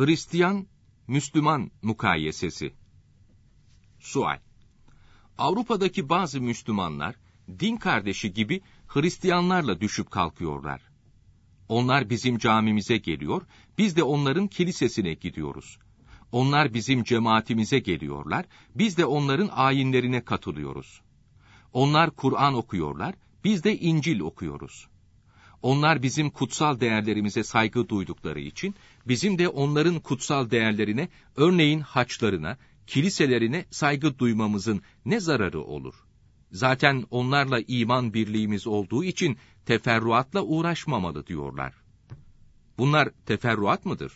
Hristiyan, Müslüman mukayesesi. Sual: Avrupa'daki bazı Müslümanlar, din kardeşi gibi Hristiyanlarla düşüp kalkıyorlar. Onlar bizim camimize geliyor, biz de onların kilisesine gidiyoruz. Onlar bizim cemaatimize geliyorlar, biz de onların ayinlerine katılıyoruz. Onlar Kur'an okuyorlar, biz de İncil okuyoruz. Onlar bizim kutsal değerlerimize saygı duydukları için, bizim de onların kutsal değerlerine, örneğin haçlarına, kiliselerine saygı duymamızın ne zararı olur? Zaten onlarla iman birliğimiz olduğu için teferruatla uğraşmamalı diyorlar. Bunlar teferruat mıdır?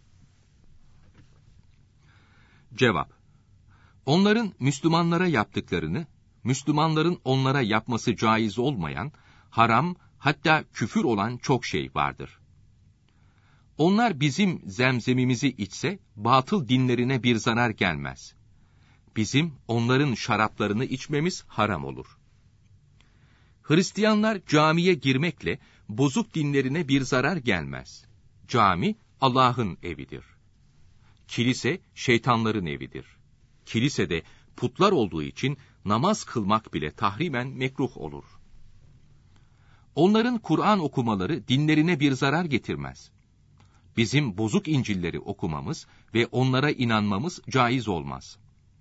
Cevap: Onların Müslümanlara yaptıklarını, Müslümanların onlara yapması caiz olmayan, haram, hatta küfür olan çok şey vardır. Onlar bizim zemzemimizi içse, batıl dinlerine bir zarar gelmez. Bizim onların şaraplarını içmemiz haram olur. Hristiyanlar camiye girmekle, bozuk dinlerine bir zarar gelmez. Cami, Allah'ın evidir. Kilise, şeytanların evidir. Kilisede putlar olduğu için, namaz kılmak bile tahrimen mekruh olur. Onların Kur'an okumaları dinlerine bir zarar getirmez. Bizim bozuk İncil'leri okumamız ve onlara inanmamız caiz olmaz.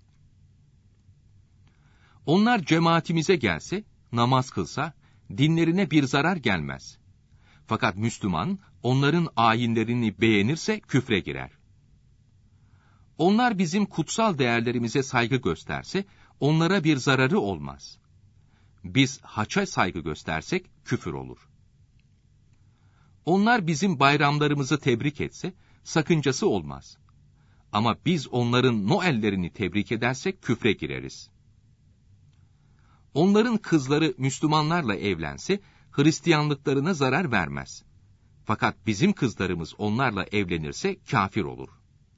Onlar cemaatimize gelse, namaz kılsa, dinlerine bir zarar gelmez. Fakat Müslüman, onların ayinlerini beğenirse küfre girer. Onlar bizim kutsal değerlerimize saygı gösterse, onlara bir zararı olmaz. Biz haça saygı göstersek küfür olur. Onlar bizim bayramlarımızı tebrik etse, sakıncası olmaz. Ama biz onların Noel'lerini tebrik edersek küfre gireriz. Onların kızları Müslümanlarla evlense, Hristiyanlıklarına zarar vermez. Fakat bizim kızlarımız onlarla evlenirse kafir olur.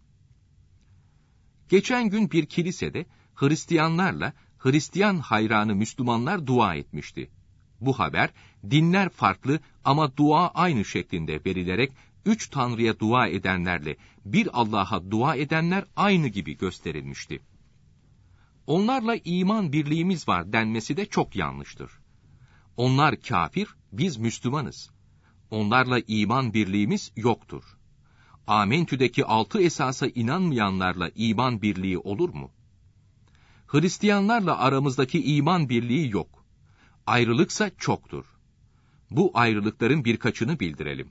Geçen gün bir kilisede Hristiyanlarla Hristiyan hayranı Müslümanlar dua etmişti. Bu haber, dinler farklı ama dua aynı şeklinde verilerek, 3 Tanrı'ya dua edenlerle bir Allah'a dua edenler aynı gibi gösterilmişti. Onlarla iman birliğimiz var denmesi de çok yanlıştır. Onlar kafir, biz Müslümanız. Onlarla iman birliğimiz yoktur. Amentü'deki 6 esasa inanmayanlarla iman birliği olur mu? Hristiyanlarla aramızdaki iman birliği yok. Ayrılıksa çoktur. Bu ayrılıkların birkaçını bildirelim.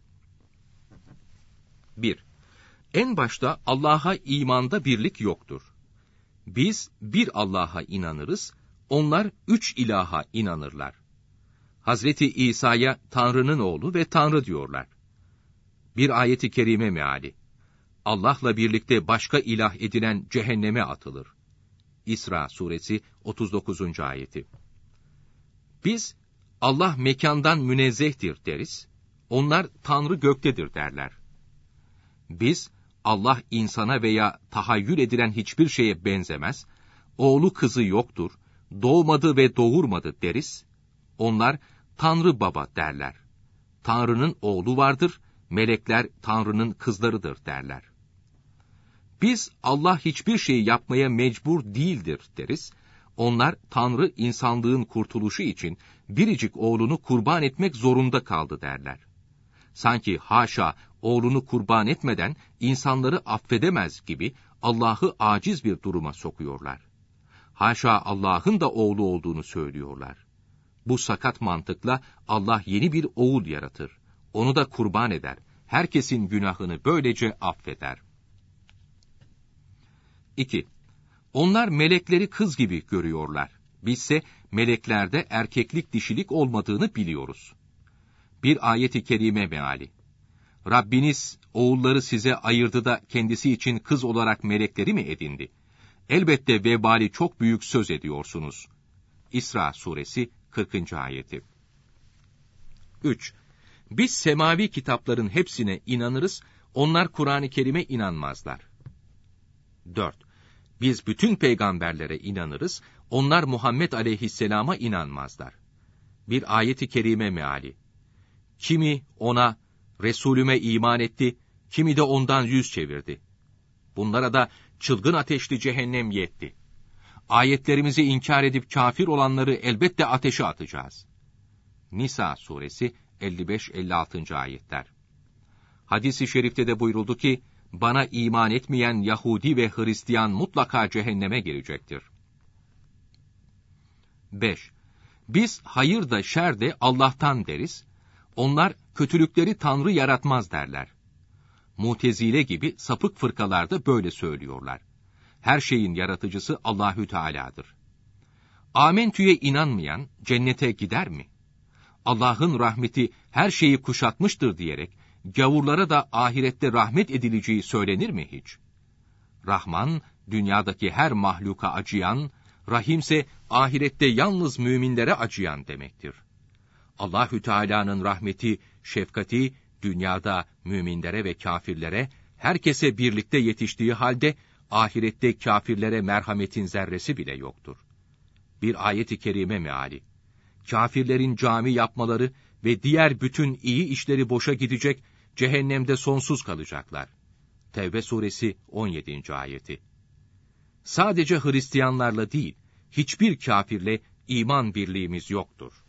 1. En başta Allah'a imanda birlik yoktur. Biz bir Allah'a inanırız, onlar 3 ilaha inanırlar. Hazreti İsa'ya Tanrı'nın oğlu ve Tanrı diyorlar. Bir ayet-i kerime meali: Allah'la birlikte başka ilah edilen cehenneme atılır. İsra suresi 39. ayeti. Biz, Allah mekandan münezzehtir deriz, onlar Tanrı göktedir derler. Biz, Allah insana veya tahayyül edilen hiçbir şeye benzemez, oğlu kızı yoktur, doğmadı ve doğurmadı deriz, onlar Tanrı Baba derler. Tanrı'nın oğlu vardır, melekler Tanrı'nın kızlarıdır derler. Biz, Allah hiçbir şeyi yapmaya mecbur değildir deriz, onlar Tanrı insanlığın kurtuluşu için biricik oğlunu kurban etmek zorunda kaldı derler. Sanki haşa oğlunu kurban etmeden insanları affedemez gibi Allah'ı aciz bir duruma sokuyorlar. Haşa Allah'ın da oğlu olduğunu söylüyorlar. Bu sakat mantıkla Allah yeni bir oğul yaratır. Onu da kurban eder. Herkesin günahını böylece affeder. 2. Onlar melekleri kız gibi görüyorlar. Bizse meleklerde erkeklik dişilik olmadığını biliyoruz. Bir ayet-i kerime meali: Rabbiniz oğulları size ayırdı da kendisi için kız olarak melekleri mi edindi? Elbette vebali çok büyük söz ediyorsunuz. İsra suresi 40. ayeti. 3. Biz semavi kitapların hepsine inanırız, onlar Kur'an-ı Kerim'e inanmazlar. 4. Biz bütün peygamberlere inanırız, onlar Muhammed aleyhisselama inanmazlar. Bir ayet-i kerime meali: Kimi ona, Resulüme iman etti, kimi de ondan yüz çevirdi. Bunlara da çılgın ateşli cehennem yetti. Ayetlerimizi inkar edip kafir olanları elbette ateşe atacağız. Nisa suresi 55-56. ayetler. Hadis-i şerifte de buyuruldu ki, bana iman etmeyen Yahudi ve Hristiyan mutlaka cehenneme girecektir. 5. Biz hayır da şer de Allah'tan deriz, onlar kötülükleri Tanrı yaratmaz derler. Mutezile gibi sapık fırkalar da böyle söylüyorlar. Her şeyin yaratıcısı Allahü Teala'dır. Amentü'ye inanmayan cennete gider mi? Allah'ın rahmeti her şeyi kuşatmıştır diyerek, gavurlara da ahirette rahmet edileceği söylenir mi hiç? Rahman, dünyadaki her mahluka acıyan, Rahimse ahirette yalnız müminlere acıyan demektir. Allahü Teala'nın rahmeti, şefkati, dünyada müminlere ve kafirlere, herkese birlikte yetiştiği halde, ahirette kafirlere merhametin zerresi bile yoktur. Bir ayet-i kerime meali. Kafirlerin cami yapmaları ve diğer bütün iyi işleri boşa gidecek, cehennemde sonsuz kalacaklar. Tevbe suresi 17. ayeti. Sadece Hristiyanlarla değil, hiçbir kafirle iman birliğimiz yoktur.